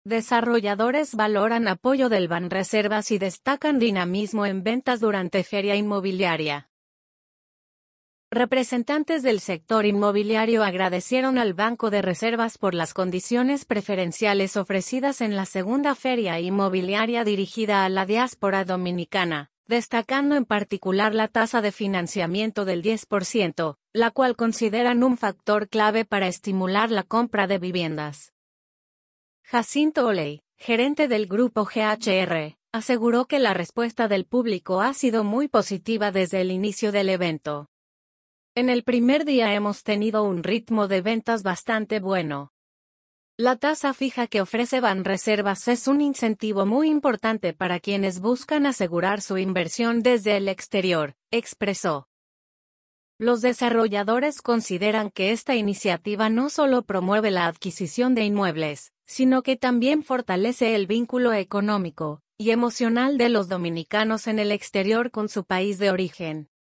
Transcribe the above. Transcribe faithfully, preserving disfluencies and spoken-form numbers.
Desarrolladores valoran apoyo del Banreservas y destacan dinamismo en ventas durante feria inmobiliaria. Representantes del sector inmobiliario agradecieron al Banco de Reservas por las condiciones preferenciales ofrecidas en la segunda feria inmobiliaria dirigida a la diáspora dominicana, destacando en particular la tasa de financiamiento del diez por ciento, la cual consideran un factor clave para estimular la compra de viviendas. Jacinto Oley, gerente del grupo G H R, aseguró que la respuesta del público ha sido muy positiva desde el inicio del evento. En el primer día hemos tenido un ritmo de ventas bastante bueno. La tasa fija que ofrece Banreservas es un incentivo muy importante para quienes buscan asegurar su inversión desde el exterior, expresó. Los desarrolladores consideran que esta iniciativa no solo promueve la adquisición de inmuebles, sino que también fortalece el vínculo económico y emocional de los dominicanos en el exterior con su país de origen.